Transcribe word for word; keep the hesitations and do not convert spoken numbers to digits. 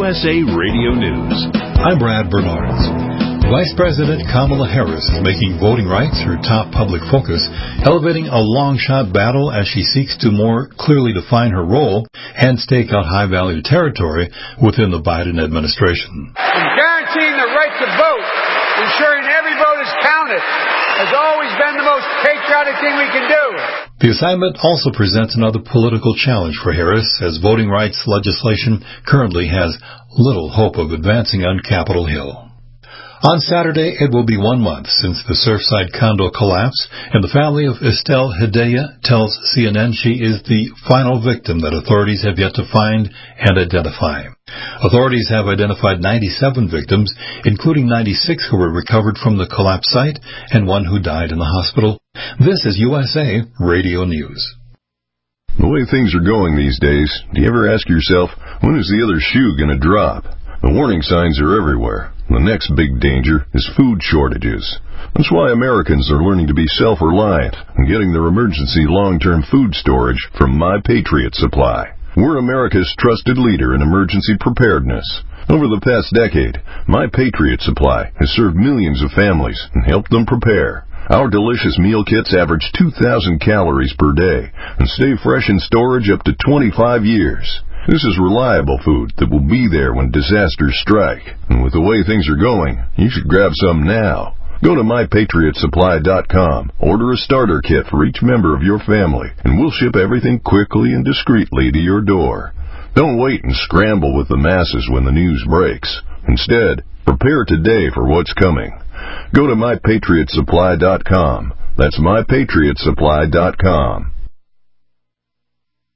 S A Radio News. I'm Brad Bernards. Vice President Kamala Harris is making voting rights her top public focus, elevating a long-shot battle as she seeks to more clearly define her role and stake out high-value territory within the Biden administration. And guaranteeing the right to vote, ensuring every vote is counted, has always been the most patriotic thing we can do. The assignment also presents another political challenge for Harris, as voting rights legislation currently has little hope of advancing on Capitol Hill. On Saturday, it will be one month since the Surfside condo collapse, and the family of Estelle Hedaya tells C N N she is the final victim that authorities have yet to find and identify. Authorities have identified ninety-seven victims, including ninety-six who were recovered from the collapse site and one who died in the hospital. This is U S A Radio News. The way things are going these days, do you ever ask yourself, when is the other shoe going to drop? The warning signs are everywhere. The next big danger is food shortages. That's why Americans are learning to be self-reliant and getting their emergency long-term food storage from My Patriot Supply. We're America's trusted leader in emergency preparedness. Over the past decade, My Patriot Supply has served millions of families and helped them prepare. Our delicious meal kits average two thousand calories per day and stay fresh in storage up to twenty-five years. This is reliable food that will be there when disasters strike. And with the way things are going, you should grab some now. Go to my patriot supply dot com, order a starter kit for each member of your family, and we'll ship everything quickly and discreetly to your door. Don't wait and scramble with the masses when the news breaks. Instead, prepare today for what's coming. Go to my patriot supply dot com. That's my patriot supply dot com.